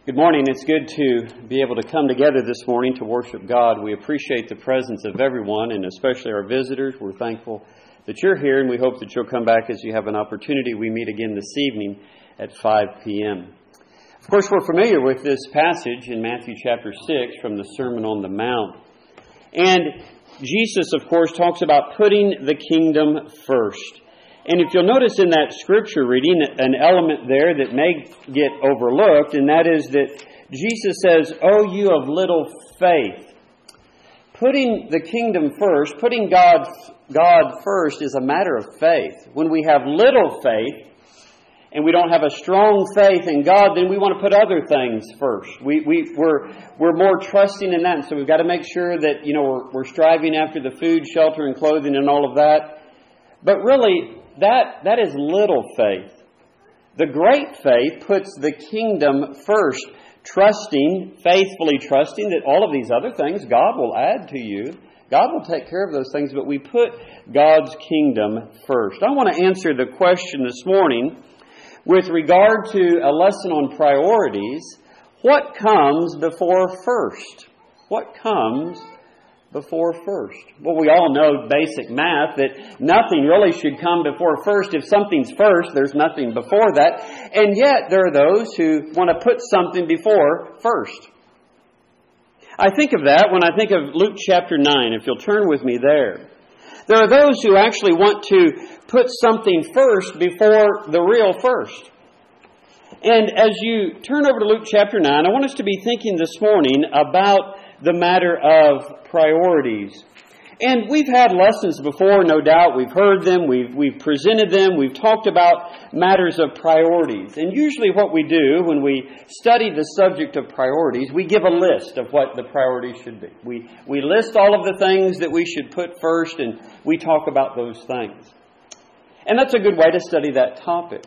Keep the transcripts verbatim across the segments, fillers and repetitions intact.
Good morning. It's good to be able to come together this morning to worship God. We appreciate the presence of everyone, and especially our visitors. We're thankful that you're here, and we hope that you'll come back as you have an opportunity. We meet again this evening at five p.m. Of course, we're familiar with this passage in Matthew chapter six from the Sermon on the Mount. And Jesus, of course, talks about putting the kingdom first. And if you'll notice in that scripture reading, an element there that may get overlooked, and that is that Jesus says, "Oh, you of little faith." Putting the kingdom first, putting God, God first is a matter of faith. When we have little faith, and we don't have a strong faith in God, then we want to put other things first. We, we, we're, we're more trusting in that. And so we've got to make sure that, you know, we're, we're striving after the food, shelter, and clothing and all of that. But really, that, that is little faith. The great faith puts the kingdom first, trusting, faithfully trusting that all of these other things God will add to you. God will take care of those things, but we put God's kingdom first. I want to answer the question this morning with regard to a lesson on priorities. What comes before first? What comes before first? Well, we all know basic math that nothing really should come before first. If something's first, there's nothing before that. And yet there are those who want to put something before first. I think of that when I think of Luke chapter nine, if you'll turn with me there. There are those who actually want to put something first before the real first. And as you turn over to Luke chapter nine, I want us to be thinking this morning about the matter of priorities. And we've had lessons before, no doubt. We've heard them, we've, we've presented them, we've talked about matters of priorities. And usually what we do when we study the subject of priorities, we give a list of what the priorities should be. We, we list all of the things that we should put first, and we talk about those things. And that's a good way to study that topic.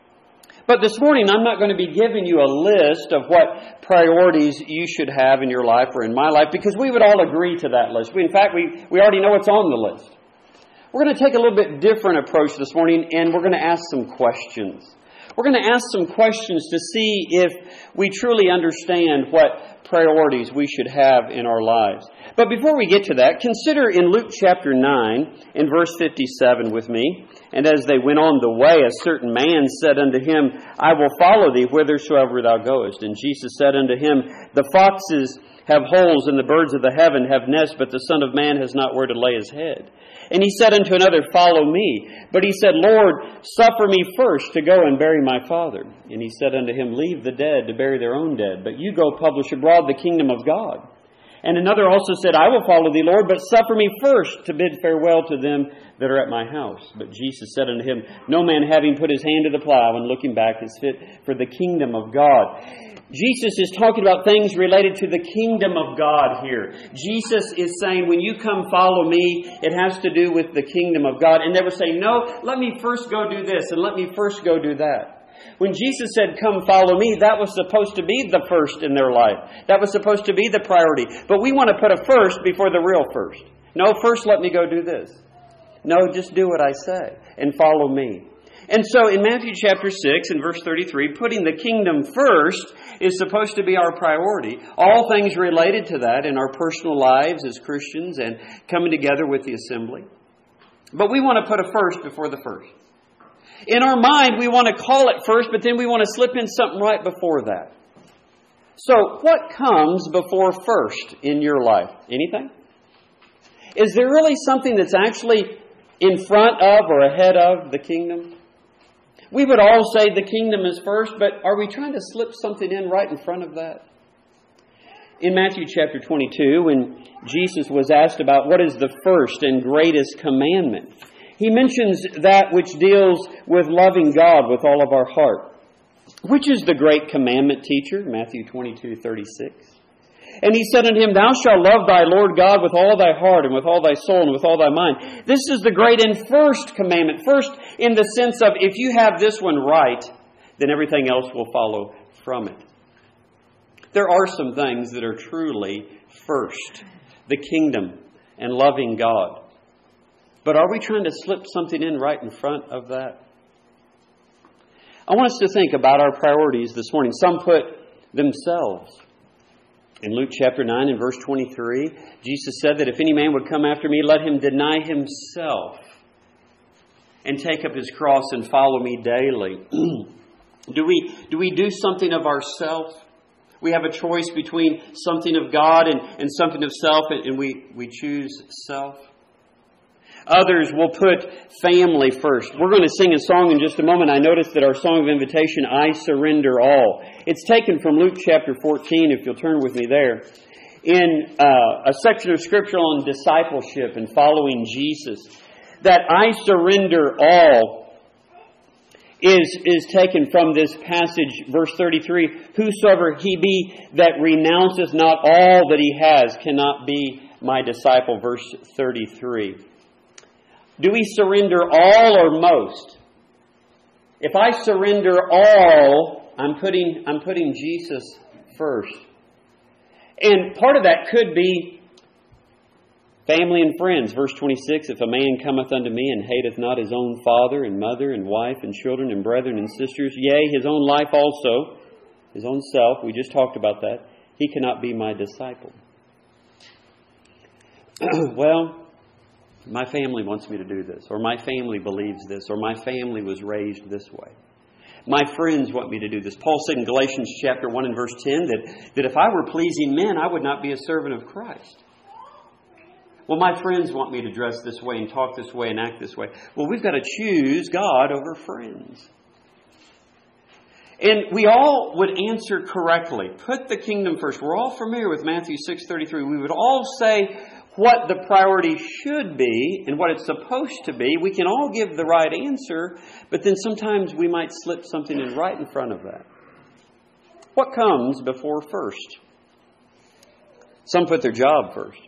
But this morning, I'm not going to be giving you a list of what priorities you should have in your life or in my life, because we would all agree to that list. We, in fact, we, we already know what's on the list. We're going to take a little bit different approach this morning, and we're going to ask some questions. We're going to ask some questions to see if we truly understand what priorities we should have in our lives. But before we get to that, consider in Luke chapter nine, in verse fifty-seven with me. "And as they went on the way, a certain man said unto him, I will follow thee whithersoever thou goest. And Jesus said unto him, The foxes have holes, and the birds of the heaven have nests, but the Son of Man has not where to lay his head. And he said unto another, Follow me. But he said, Lord, suffer me first to go and bury my father. And he said unto him, Leave the dead to bury their own dead, but you go publish abroad the kingdom of God. And another also said, I will follow thee, Lord, but suffer me first to bid farewell to them that are at my house. But Jesus said unto him, No man having put his hand to the plow and looking back is fit for the kingdom of God." Jesus is talking about things related to the kingdom of God here. Jesus is saying, when you come follow me, it has to do with the kingdom of God. And they were saying, no, let me first go do this and let me first go do that. When Jesus said, come follow me, that was supposed to be the first in their life. That was supposed to be the priority. But we want to put a first before the real first. No, first let me go do this. No, just do what I say and follow me. And so in Matthew chapter six and verse thirty-three, putting the kingdom first is supposed to be our priority. All things related to that in our personal lives as Christians and coming together with the assembly. But we want to put a first before the first. In our mind, we want to call it first, but then we want to slip in something right before that. So what comes before first in your life? Anything? Is there really something that's actually in front of or ahead of the kingdom? We would all say the kingdom is first, but are we trying to slip something in right in front of that? In Matthew chapter twenty-two, when Jesus was asked about what is the first and greatest commandment, he mentions that which deals with loving God with all of our heart. Which is the great commandment, teacher? Matthew twenty-two thirty-six. And he said unto him, Thou shalt love thy Lord God with all thy heart and with all thy soul and with all thy mind. This is the great and first commandment. First in the sense of if you have this one right, then everything else will follow from it. There are some things that are truly first. The kingdom and loving God. But are we trying to slip something in right in front of that? I want us to think about our priorities this morning. Some put themselves. In Luke chapter nine and verse twenty-three, Jesus said that if any man would come after me, let him deny himself and take up his cross and follow me daily. do we do we do something of ourselves? We have a choice between something of God and, and something of self, and, and we, we choose self. Others will put family first. We're going to sing a song in just a moment. I noticed that our song of invitation, I Surrender All. It's taken from Luke chapter fourteen, if you'll turn with me there. In uh, a section of Scripture on discipleship and following Jesus. That I surrender all is, is taken from this passage, verse thirty-three. Whosoever he be that renounceth not all that he has cannot be my disciple, verse thirty-three. Do we surrender all or most? If I surrender all, I'm putting, I'm putting Jesus first. And part of that could be family and friends. Verse twenty-six, if a man cometh unto me and hateth not his own father and mother and wife and children and brethren and sisters, yea, his own life also, his own self, we just talked about that, he cannot be my disciple. Well, my family wants me to do this, or my family believes this, or my family was raised this way. My friends want me to do this. Paul said in Galatians chapter one and verse ten that, that if I were pleasing men, I would not be a servant of Christ. Well, my friends want me to dress this way and talk this way and act this way. Well, we've got to choose God over friends. And we all would answer correctly. Put the kingdom first. We're all familiar with Matthew six thirty-three. We would all say what the priority should be and what it's supposed to be. We can all give the right answer, but then sometimes we might slip something in right in front of that. What comes before first? Some put their job first.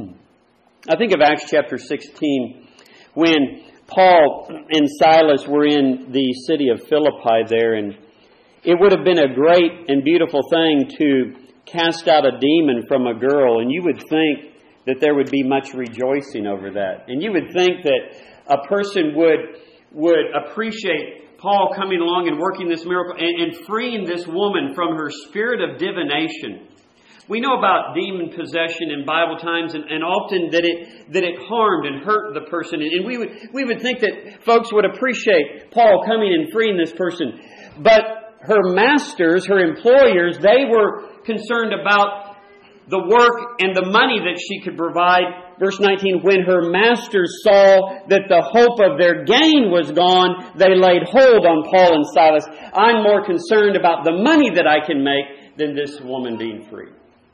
I think of Acts chapter sixteen, when Paul and Silas were in the city of Philippi there, and it would have been a great and beautiful thing to cast out a demon from a girl, and you would think that there would be much rejoicing over that. And you would think that a person would, would appreciate Paul coming along and working this miracle and, and freeing this woman from her spirit of divination. We know about demon possession in Bible times, and, and often that it that it harmed and hurt the person. And we would we would think that folks would appreciate Paul coming and freeing this person. But her masters, her employers, they were concerned about the work and the money that she could provide. Verse nineteen, when her masters saw that the hope of their gain was gone, they laid hold on Paul and Silas. I'm more concerned about the money that I can make than this woman being free.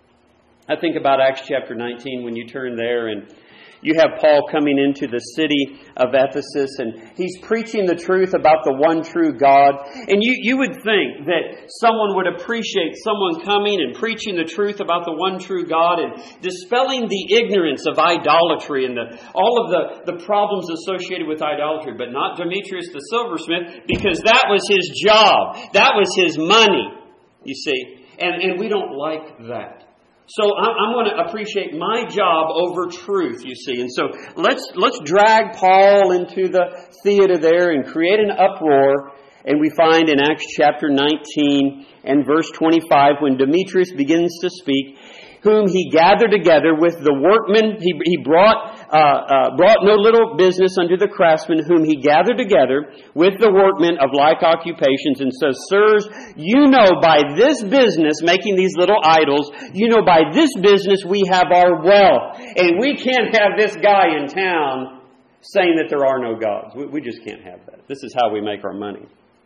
I think about Acts chapter nineteen when you turn there, and you have Paul coming into the city of Ephesus, and he's preaching the truth about the one true God. And you, you would think that someone would appreciate someone coming and preaching the truth about the one true God and dispelling the ignorance of idolatry and the, all of the, the problems associated with idolatry. But not Demetrius the silversmith, because that was his job. That was his money, you see. And, and we don't like that. So I'm going to appreciate my job over truth, you see. And so let's let's drag Paul into the theater there and create an uproar. And we find in Acts chapter nineteen and verse twenty-five, when Demetrius begins to speak, whom he gathered together with the workmen. He, he brought uh, uh, brought no little business unto the craftsmen, whom he gathered together with the workmen of like occupations, and says, sirs, you know by this business, making these little idols, you know by this business we have our wealth. And we can't have this guy in town saying that there are no gods. We, we just can't have that. This is how we make our money.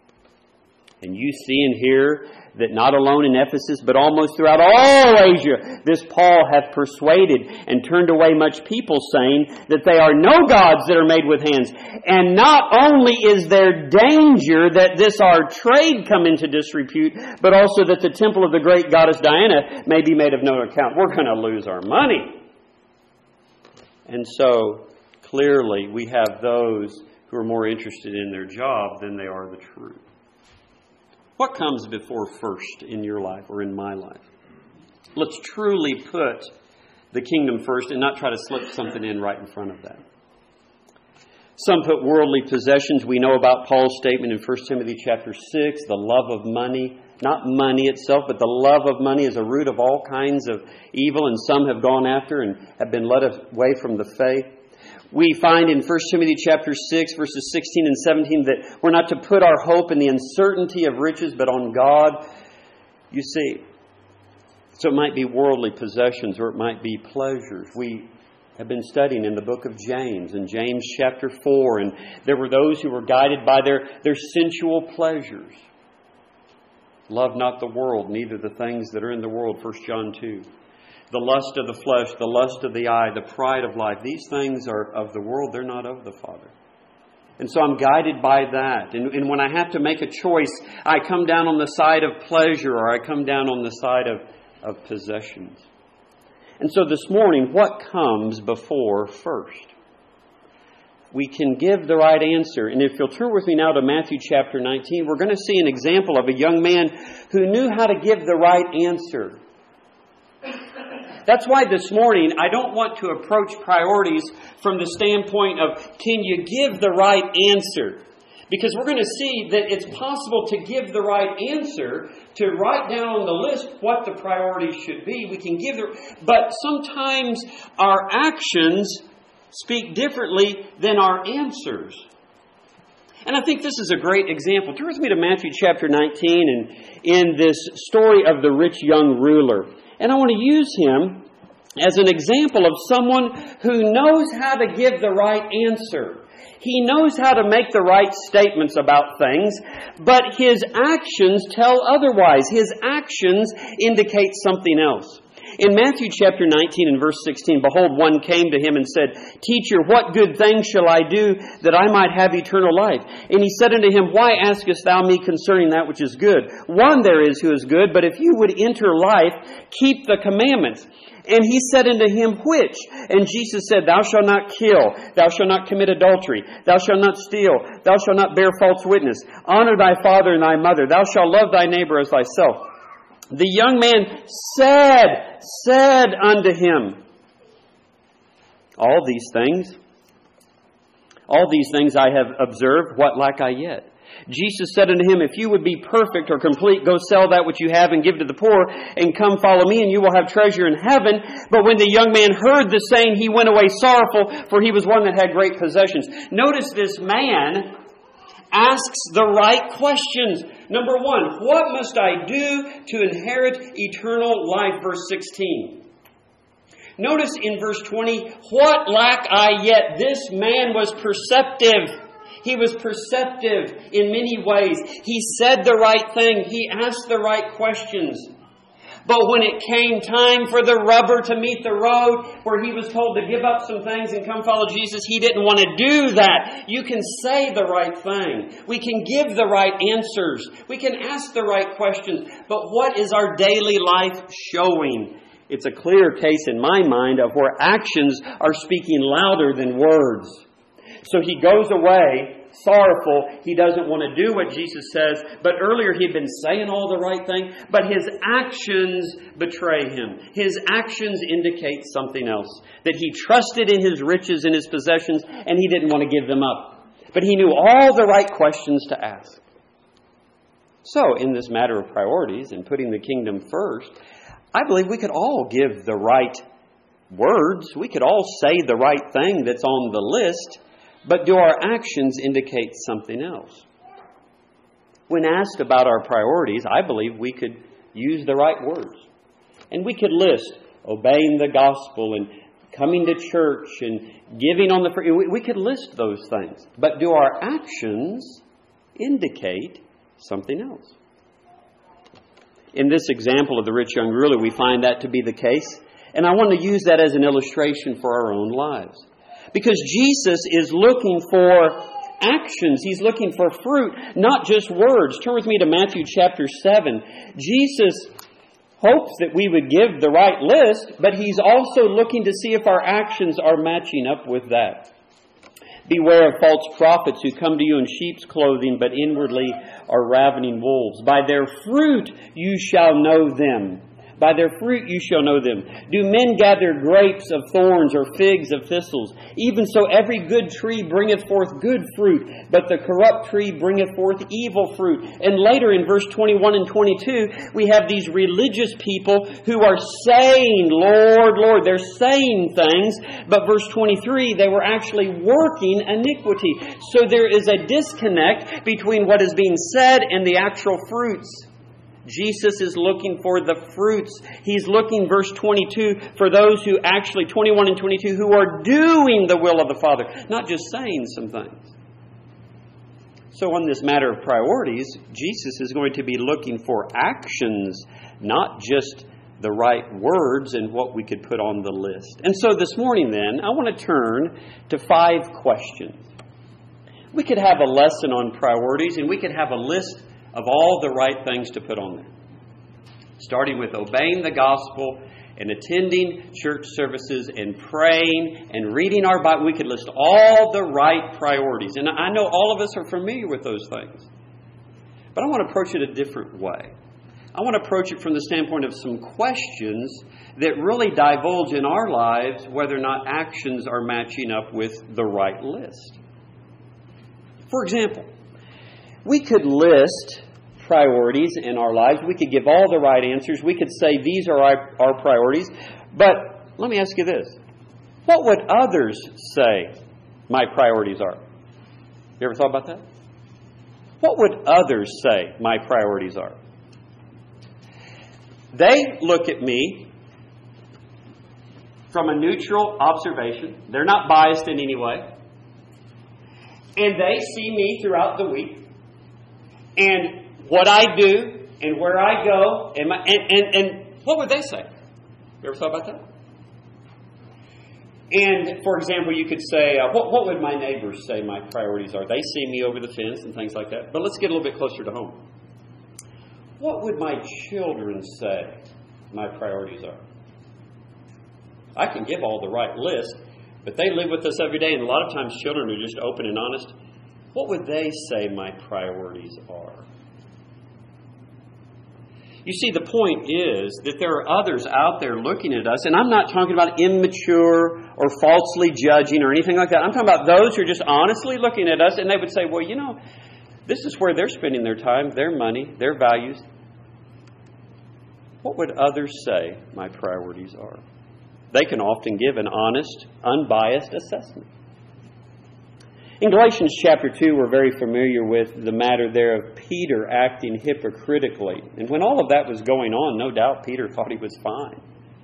And you see and hear that not alone in Ephesus, but almost throughout all Asia, this Paul hath persuaded and turned away much people, saying that they are no gods that are made with hands. And not only is there danger that this our trade come into disrepute, but also that the temple of the great goddess Diana may be made of no account. We're going to lose our money. And so, clearly, we have those who are more interested in their job than they are the truth. What comes before first in your life or in my life? Let's truly put the kingdom first and not try to slip something in right in front of that. Some put worldly possessions. We know about Paul's statement in First Timothy chapter six, the love of money not money itself, but the love of money is a root of all kinds of evil, and some have gone after and have been led away from the faith. We find in First Timothy chapter six, verses sixteen and seventeen, that we're not to put our hope in the uncertainty of riches, but on God. You see, so it might be worldly possessions or it might be pleasures. We have been studying in the book of James, in James chapter four, and there were those who were guided by their, their sensual pleasures. Love not the world, neither the things that are in the world, First John two. The lust of the flesh, the lust of the eye, the pride of life. These things are of the world, they're not of the Father. And so I'm guided by that. And, and when I have to make a choice, I come down on the side of pleasure or I come down on the side of, of possessions. And so this morning, what comes before first? We can give the right answer. And if you'll turn with me now to Matthew chapter nineteen, we're going to see an example of a young man who knew how to give the right answer. That's why this morning I don't want to approach priorities from the standpoint of, can you give the right answer? Because we're going to see that it's possible to give the right answer, to write down on the list what the priorities should be. We can give the, but sometimes our actions speak differently than our answers. And I think this is a great example. Turn with me to Matthew chapter nineteen and in this story of the rich young ruler. And I want to use him as an example of someone who knows how to give the right answer. He knows how to make the right statements about things, but his actions tell otherwise. His actions indicate something else. In Matthew chapter nineteen and verse sixteen, behold, one came to him and said, Teacher, what good thing shall I do that I might have eternal life? And he said unto him, Why askest thou me concerning that which is good? One there is who is good, but if you would enter life, keep the commandments. And he said unto him, Which? And Jesus said, Thou shalt not kill, thou shalt not commit adultery, thou shalt not steal, thou shalt not bear false witness, honor thy father and thy mother, thou shalt love thy neighbor as thyself. The young man said, said unto him, All these things, all these things I have observed, what lack I yet? Jesus said unto him, If you would be perfect or complete, go sell that which you have and give to the poor, and come follow me, and you will have treasure in heaven. But when the young man heard the saying, he went away sorrowful, for he was one that had great possessions. Notice this man asks the right questions. Number one, what must I do to inherit eternal life? Verse sixteen. Notice in verse twenty, what lack I yet? This man was perceptive. He was perceptive in many ways. He said the right thing. He asked the right questions. But when it came time for the rubber to meet the road, where he was told to give up some things and come follow Jesus, he didn't want to do that. You can say the right thing. We can give the right answers. We can ask the right questions. But what is our daily life showing? It's a clear case in my mind of where actions are speaking louder than words. So he goes away sorrowful. He doesn't want to do what Jesus says. But earlier he'd been saying all the right thing. But his actions betray him. His actions indicate something else. That he trusted in his riches and his possessions, and he didn't want to give them up. But he knew all the right questions to ask. So in this matter of priorities and putting the kingdom first, I believe we could all give the right words. We could all say the right thing that's on the list. But do our actions indicate something else? When asked about our priorities, I believe we could use the right words. And we could list obeying the gospel and coming to church and giving on the free. We could list those things. But do our actions indicate something else? In this example of the rich young ruler, we find that to be the case. And I want to use that as an illustration for our own lives. Because Jesus is looking for actions. He's looking for fruit, not just words. Turn with me to Matthew chapter seven. Jesus hopes that we would give the right list, but He's also looking to see if our actions are matching up with that. Beware of false prophets who come to you in sheep's clothing, but inwardly are ravening wolves. By their fruit you shall know them. By their fruit you shall know them. Do men gather grapes of thorns or figs of thistles? Even so every good tree bringeth forth good fruit, but the corrupt tree bringeth forth evil fruit. And later in verse twenty-one and twenty-two, we have these religious people who are saying, Lord, Lord. They're saying things, but verse twenty-three, they were actually working iniquity. So there is a disconnect between what is being said and the actual fruits. Jesus is looking for the fruits. He's looking, verse twenty-two, for those who actually, twenty-one and twenty-two, who are doing the will of the Father, not just saying some things. So on this matter of priorities, Jesus is going to be looking for actions, not just the right words and what we could put on the list. And so this morning then, I want to turn to five questions. We could have a lesson on priorities, and we could have a list of all the right things to put on there. Starting with obeying the gospel and attending church services and praying and reading our Bible. We could list all the right priorities. And I know all of us are familiar with those things. But I want to approach it a different way. I want to approach it from the standpoint of some questions that really divulge in our lives whether or not actions are matching up with the right list. For example, we could list priorities in our lives. We could give all the right answers. We could say these are our, our priorities. But let me ask you this. What would others say my priorities are? You ever thought about that? What would others say my priorities are? They look at me from a neutral observation. They're not biased in any way. And they see me throughout the week. And what I do, and where I go, and, my, and, and, and what would they say? You ever thought about that? And, for example, you could say, uh, what, what would my neighbors say my priorities are? They see me over the fence and things like that. But let's get a little bit closer to home. What would my children say my priorities are? I can give all the right list, but they live with us every day, and a lot of times children are just open and honest. What would they say my priorities are? You see, the point is that there are others out there looking at us, and I'm not talking about immature or falsely judging or anything like that. I'm talking about those who are just honestly looking at us, and they would say, well, you know, this is where they're spending their time, their money, their values. What would others say my priorities are? They can often give an honest, unbiased assessment. In Galatians chapter two, we're very familiar with the matter there of Peter acting hypocritically. And when all of that was going on, no doubt Peter thought he was fine.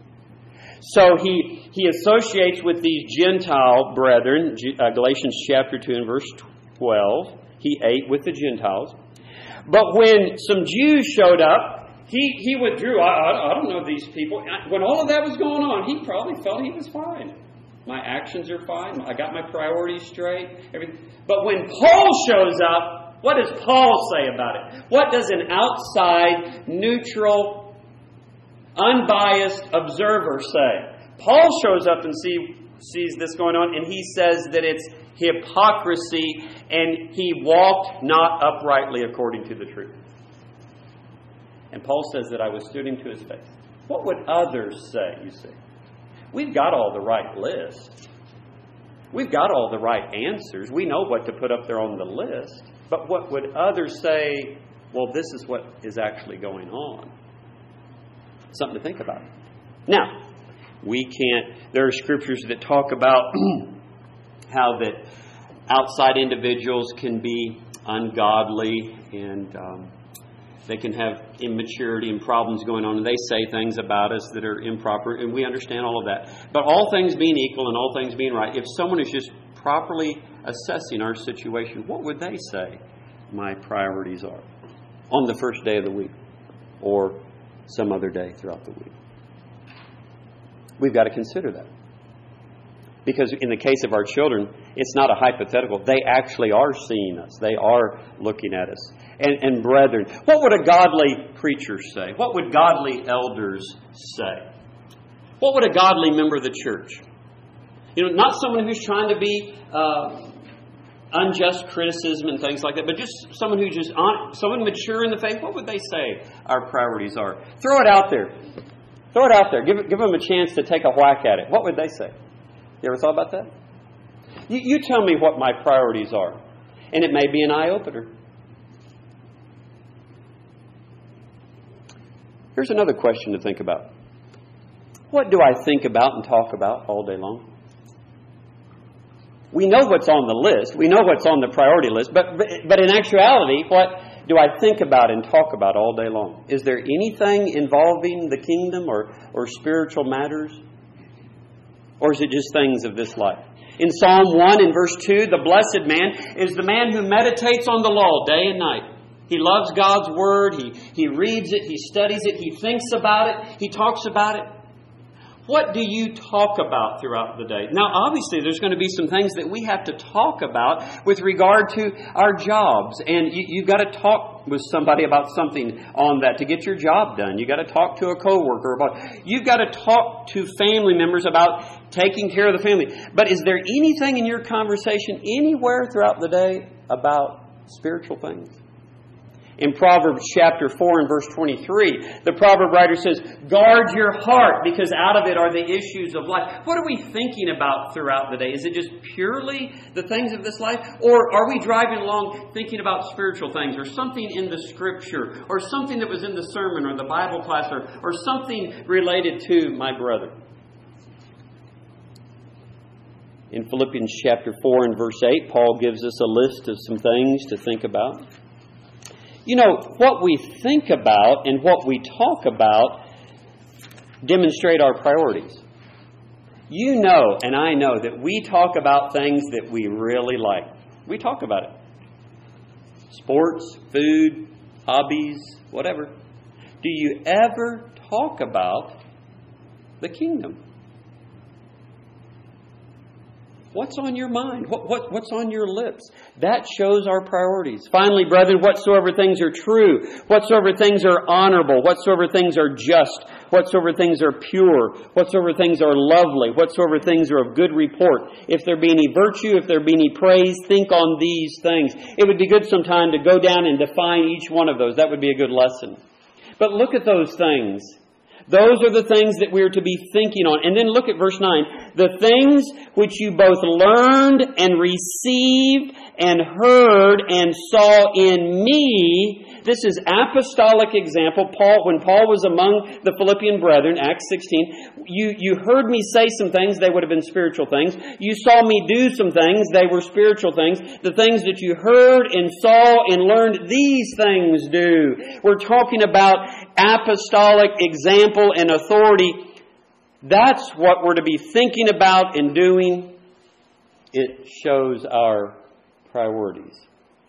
So he, he associates with these Gentile brethren, uh, Galatians chapter two and verse twelve. He ate with the Gentiles. But when some Jews showed up, he, he withdrew. I, I, I don't know these people. When all of that was going on, he probably felt he was fine. My actions are fine. I got my priorities straight. Everything. But when Paul shows up, what does Paul say about it? What does an outside, neutral, unbiased observer say? Paul shows up and see, sees this going on, and he says that it's hypocrisy, and he walked not uprightly according to the truth. And Paul says that I withstood him to his face. What would others say, you see? We've got all the right list. We've got all the right answers. We know what to put up there on the list. But what would others say, well, this is what is actually going on? Something to think about. Now, we can't, there are scriptures that talk about how that outside individuals can be ungodly and um, they can have immaturity and problems going on, and they say things about us that are improper, and we understand all of that. But all things being equal and all things being right, if someone is just properly assessing our situation, what would they say my priorities are on the first day of the week or some other day throughout the week? We've got to consider that. Because in the case of our children, it's not a hypothetical. They actually are seeing us. They are looking at us. And, and brethren, what would a godly preacher say? What would godly elders say? What would a godly member of the church? You know, not someone who's trying to be uh, unjust criticism and things like that, but just someone who's just on, someone mature in the faith. What would they say our priorities are? Throw it out there. Throw it out there. Give, give them a chance to take a whack at it. What would they say? You ever thought about that? You, you tell me what my priorities are. And it may be an eye-opener. Here's another question to think about. What do I think about and talk about all day long? We know what's on the list. We know what's on the priority list. But, but, but in actuality, what do I think about and talk about all day long? Is there anything involving the kingdom or, or spiritual matters? Or is it just things of this life? In Psalm one in verse two, the blessed man is the man who meditates on the law day and night. He loves God's Word. He, he reads it. He studies it. He thinks about it. He talks about it. What do you talk about throughout the day? Now, obviously, there's going to be some things that we have to talk about with regard to our jobs. And you, you've got to talk with somebody about something on that to get your job done. You've got to talk to a coworker about... You've got to talk to family members about taking care of the family. But is there anything in your conversation anywhere throughout the day about spiritual things? In Proverbs chapter four and verse twenty-three, the proverb writer says, guard your heart because out of it are the issues of life. What are we thinking about throughout the day? Is it just purely the things of this life? Or are we driving along thinking about spiritual things or something in the Scripture or something that was in the sermon or the Bible class or, or something related to my brother? In Philippians chapter four and verse eight, Paul gives us a list of some things to think about. You know, what we think about and what we talk about demonstrate our priorities. You know, and I know, that we talk about things that we really like. We talk about it. Sports, food, hobbies, whatever. Do you ever talk about the kingdom? What's on your mind? What, what, what's on your lips? That shows our priorities. Finally, brethren, whatsoever things are true, whatsoever things are honorable, whatsoever things are just, whatsoever things are pure, whatsoever things are lovely, whatsoever things are of good report, if there be any virtue, if there be any praise, think on these things. It would be good sometime to go down and define each one of those. That would be a good lesson. But look at those things. Those are the things that we are to be thinking on. And then look at verse nine. The things which you both learned and received and heard and saw in me. This is apostolic example. Paul, when Paul was among the Philippian brethren, Acts sixteen, you, you heard me say some things, they would have been spiritual things. You saw me do some things, they were spiritual things. The things that you heard and saw and learned, these things do. We're talking about apostolic example and authority. That's what we're to be thinking about and doing. It shows our priorities.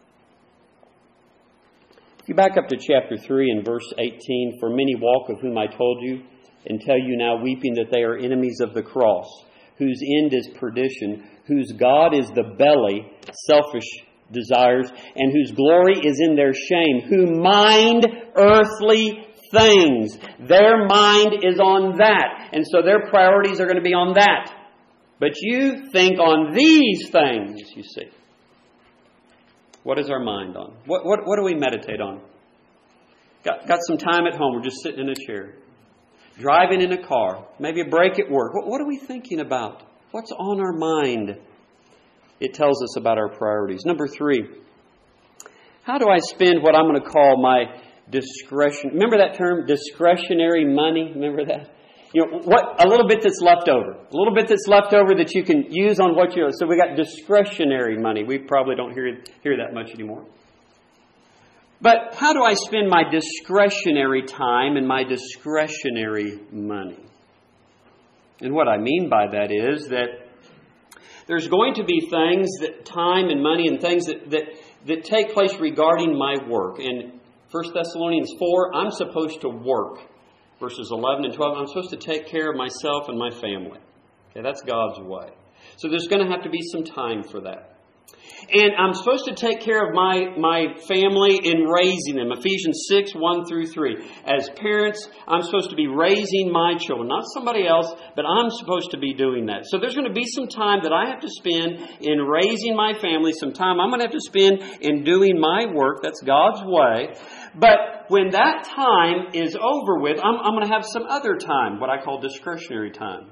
If you back up to chapter three and verse eighteen, for many walk, of whom I told you, and tell you now weeping, that they are enemies of the cross, whose end is perdition, whose God is the belly, selfish desires, and whose glory is in their shame, who mind earthly things. Their mind is on that. And so their priorities are going to be on that. But you think on these things, you see. What is our mind on? What, what, what do we meditate on? Got, got some time at home. We're just sitting in a chair. Driving in a car. Maybe a break at work. What, what are we thinking about? What's on our mind? It tells us about our priorities. Number three. How do I spend what I'm going to call my discretion? Remember that term, discretionary money? Remember that? You know, what a little bit that's left over. A little bit that's left over that you can use on what you... So we got discretionary money. We probably don't hear, hear that much anymore. But how do I spend my discretionary time and my discretionary money? And what I mean by that is that there's going to be things, that time and money and things that, that, that take place regarding my work. And First Thessalonians four, I'm supposed to work. Verses eleven and twelve, I'm supposed to take care of myself and my family. Okay, that's God's way. So there's going to have to be some time for that. And I'm supposed to take care of my, my family in raising them. Ephesians six, one through three. As parents, I'm supposed to be raising my children. Not somebody else, but I'm supposed to be doing that. So there's going to be some time that I have to spend in raising my family. Some time I'm going to have to spend in doing my work. That's God's way. But when that time is over with, I'm, I'm going to have some other time, what I call discretionary time.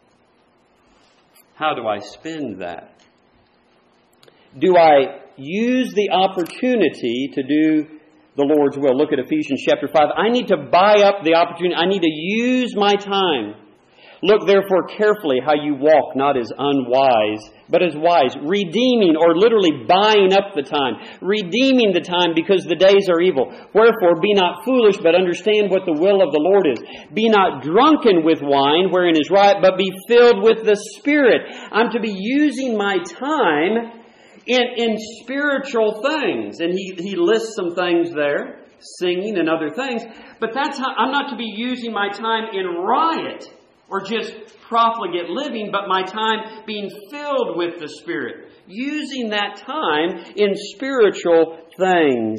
How do I spend that? Do I use the opportunity to do the Lord's will? Look at Ephesians chapter five. I need to buy up the opportunity. I need to use my time. Look therefore carefully how you walk, not as unwise, but as wise, redeeming or literally buying up the time. Redeeming the time because the days are evil. Wherefore be not foolish, but understand what the will of the Lord is. Be not drunken with wine, wherein is riot, but be filled with the Spirit. I'm to be using my time In, in spiritual things. And he, he lists some things there, singing and other things. But that's how I'm not to be using my time in riot or just profligate living, but my time being filled with the Spirit. Using that time in spiritual things.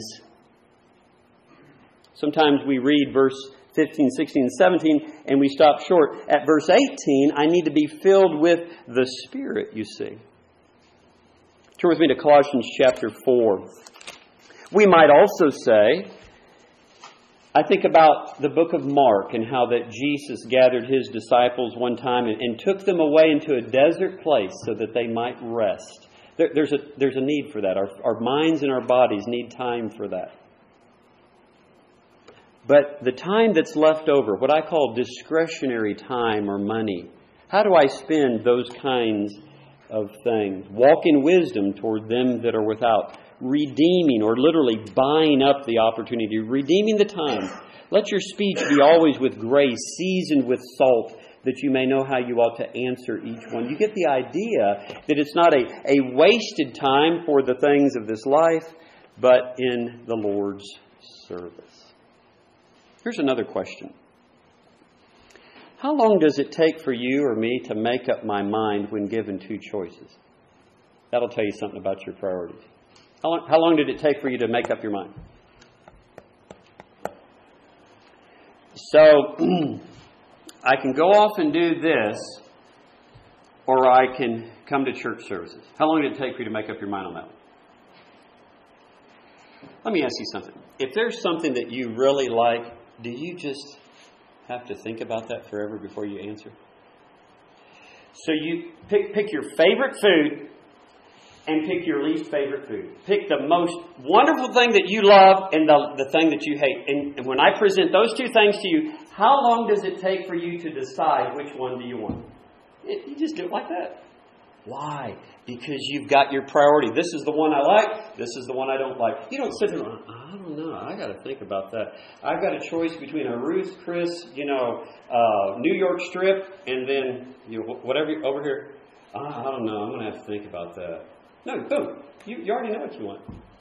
Sometimes we read verse fifteen, sixteen, and seventeen, and we stop short. At verse eighteen, I need to be filled with the Spirit, you see. Turn with me to Colossians chapter four. We might also say, I think about the book of Mark and how that Jesus gathered His disciples one time and, and took them away into a desert place so that they might rest. There, there's, a, there's a need for that. Our, our minds and our bodies need time for that. But the time that's left over, what I call discretionary time or money, how do I spend those kinds of things? Walk in wisdom toward them that are without. Redeeming or literally buying up the opportunity. Redeeming the time. Let your speech be always with grace, seasoned with salt, that you may know how you ought to answer each one. You get the idea that it's not a, a wasted time for the things of this life, but in the Lord's service. Here's another question. How long does it take for you or me to make up my mind when given two choices? That'll tell you something about your priorities. How long, how long did it take for you to make up your mind? So, I can go off and do this, or I can come to church services. How long did it take for you to make up your mind on that one? Let me ask you something. If there's something that you really like, do you just have to think about that forever before you answer? So you pick, pick your favorite food and pick your least favorite food. Pick the most wonderful thing that you love and the, the thing that you hate. And, and when I present those two things to you, how long does it take for you to decide which one do you want? It, you just do it like that. Why? Because you've got your priority. This is the one I like. This is the one I don't like. You don't sit there and I don't know. I got to think about that. I've got a choice between a Ruth Chris, you know, uh, New York strip, and then you know, whatever over here. Uh, I don't know. I'm going to have to think about that. No, boom. You, you already know what you want.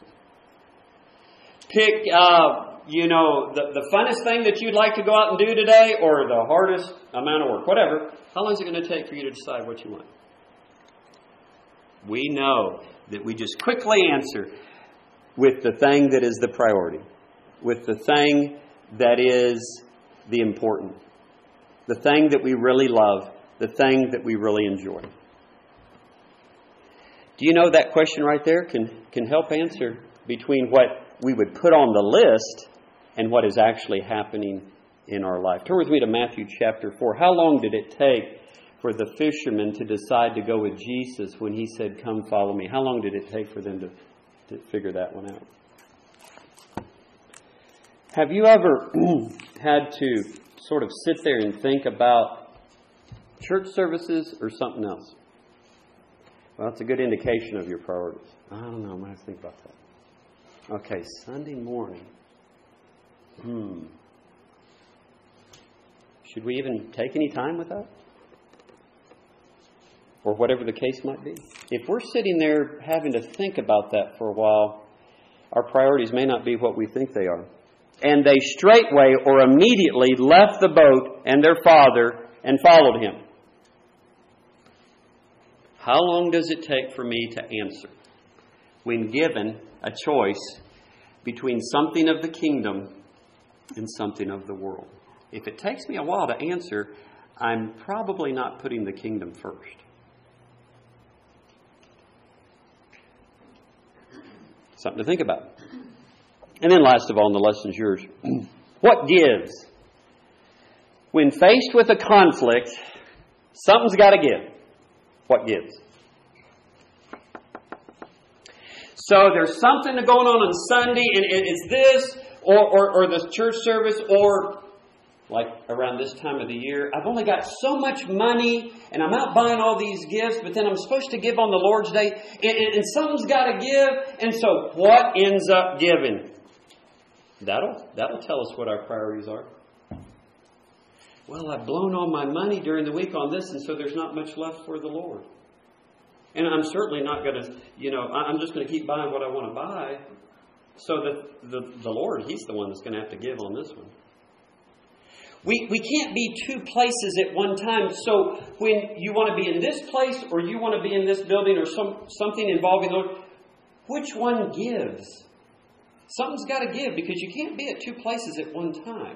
Pick, uh, you know, the, the funnest thing that you'd like to go out and do today, or the hardest amount of work. Whatever. How long is it going to take for you to decide what you want? We know that we just quickly answer with the thing that is the priority, with the thing that is the important, the thing that we really love, the thing that we really enjoy. Do you know that question right there can, can help answer between what we would put on the list and what is actually happening in our life? Turn with me to Matthew chapter four. How long did it take for the fishermen to decide to go with Jesus when He said, "Come follow me"? How long did it take for them to, to figure that one out? Have you ever had to sort of sit there and think about church services or something else? Well, that's a good indication of your priorities. I don't know. I'm going to think about that. Okay, Sunday morning. Hmm. Should we even take any time with that? Or whatever the case might be. If we're sitting there having to think about that for a while, our priorities may not be what we think they are. And they straightway or immediately left the boat and their father and followed Him. How long does it take for me to answer? when given a choice between something of the kingdom and something of the world. If it takes me a while to answer, I'm probably not putting the kingdom first. Something to think about. And then last of all, and the lesson's yours. What gives? When faced with a conflict, something's got to give. What gives? So there's something going on on Sunday, and it's this, or, or, or this church service, or like around this time of the year, I've only got so much money, and I'm out buying all these gifts, but then I'm supposed to give on the Lord's Day, and, and, and something's got to give. And so what ends up giving? That'll, that'll tell us what our priorities are. Well, I've blown all my money during the week on this, and so there's not much left for the Lord. And I'm certainly not going to, you know, I'm just going to keep buying what I want to buy. So that the, the Lord, He's the one that's going to have to give on this one. We we can't be two places at one time. So when you want to be in this place or you want to be in this building or some something involving the Lord, which one gives? Something's got to give because you can't be at two places at one time.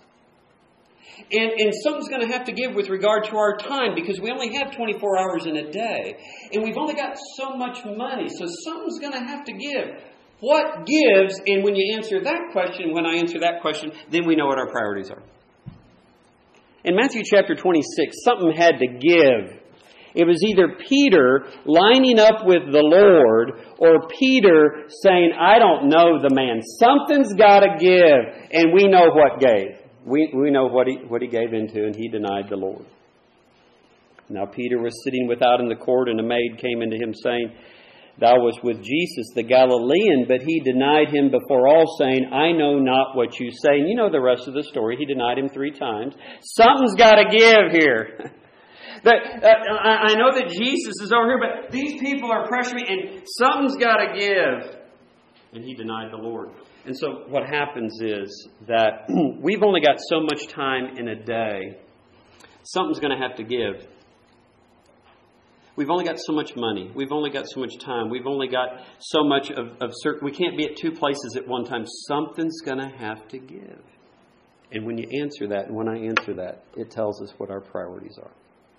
And, and something's going to have to give with regard to our time because we only have twenty-four hours in a day. And we've only got so much money. So something's going to have to give. What gives? And when you answer that question, when I answer that question, then we know what our priorities are. In Matthew chapter twenty-six, something had to give. It was either Peter lining up with the Lord or Peter saying, I don't know the man. Something's got to give. And we know what gave. We we know what he what he gave into, and he denied the Lord. Now Peter was sitting without in the court, and a maid came into him, saying, Thou wast with Jesus the Galilean, but he denied him before all, saying, I know not what you say. And you know the rest of the story. He denied him three times. Something's got to give here. that, uh, I, I know that Jesus is over here, but these people are pressuring me, and something's got to give. And he denied the Lord. And so what happens is that we've only got so much time in a day. Something's going to have to give. We've only got so much money. We've only got so much time. We've only got so much of, of certain... We can't be at two places at one time. Something's going to have to give. And when you answer that, and when I answer that, it tells us what our priorities are.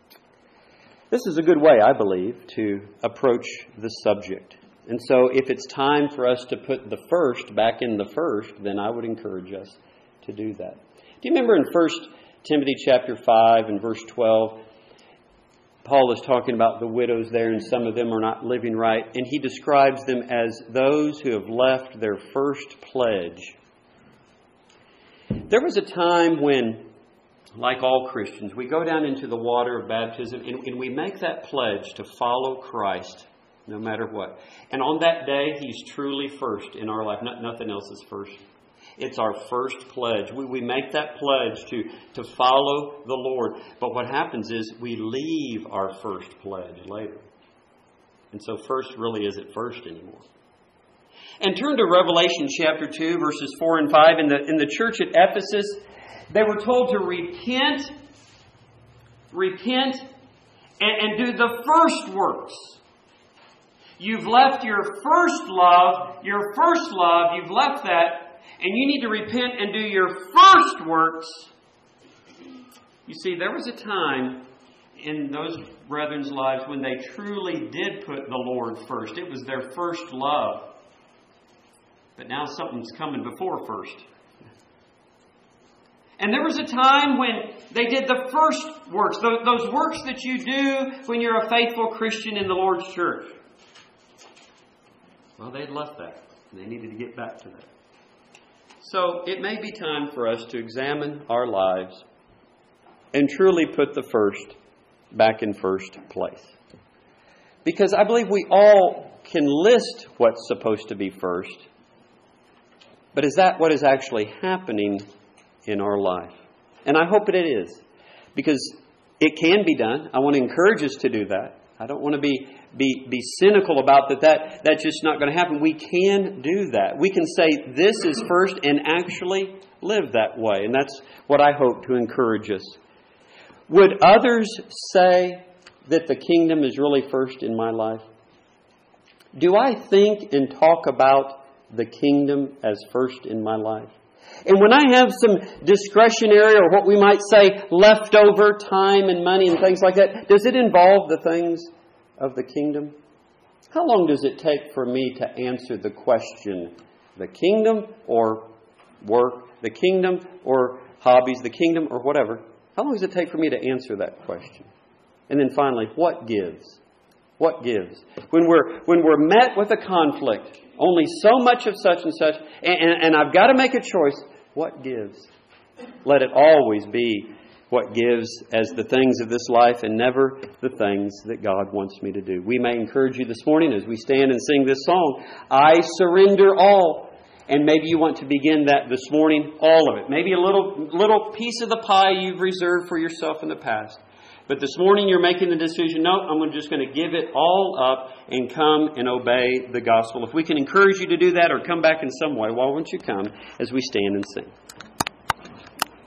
This is a good way, I believe, to approach this subject. And so if it's time for us to put the first back in the first, then I would encourage us to do that. Do you remember in First Timothy chapter five and verse twelve, Paul is talking about the widows there, and some of them are not living right. And he describes them as those who have left their first pledge. There was a time when, like all Christians, we go down into the water of baptism and, and we make that pledge to follow Christ no matter what. And on that day, He's truly first in our life. No, nothing else is first. It's our first pledge. We, we make that pledge to, to follow the Lord. But what happens is we leave our first pledge later. And so first really isn't first anymore. And turn to Revelation chapter two, verses four and five. In the, in the church at Ephesus, they were told to repent, repent, and, and do the first works. You've left your first love, your first love, you've left that, and you need to repent and do your first works. You see, there was a time in those brethren's lives when they truly did put the Lord first. It was their first love. But now something's coming before first. And there was a time when they did the first works, those works that you do when you're a faithful Christian in the Lord's church. Well, they'd left that. They needed to get back to that. So it may be time for us to examine our lives and truly put the first back in first place. Because I believe we all can list what's supposed to be first. But is that what is actually happening in our life? And I hope that it is. Because it can be done. I want to encourage us to do that. I don't want to be be be cynical about that. that that's just not going to happen. We can do that. We can say this is first and actually live that way. And that's what I hope to encourage us. Would others say that the kingdom is really first in my life? Do I think and talk about the kingdom as first in my life? And when I have some discretionary, or what we might say leftover time and money and things like that, does it involve the things of the kingdom? How long does it take for me to answer the question, the kingdom or work, the kingdom or hobbies, the kingdom or whatever? How long does it take for me to answer that question? And then finally, what gives? What gives? When we're when we're met with a conflict, only so much of such and such, and, and, and I've got to make a choice, what gives? Let it always be what gives as the things of this life and never the things that God wants me to do. We may encourage you this morning as we stand and sing this song, I surrender all. And maybe you want to begin that this morning, all of it. Maybe a little little piece of the pie you've reserved for yourself in the past. But this morning you're making the decision, no, I'm just going to give it all up and come and obey the gospel. If we can encourage you to do that or come back in some way, why won't you come as we stand and sing?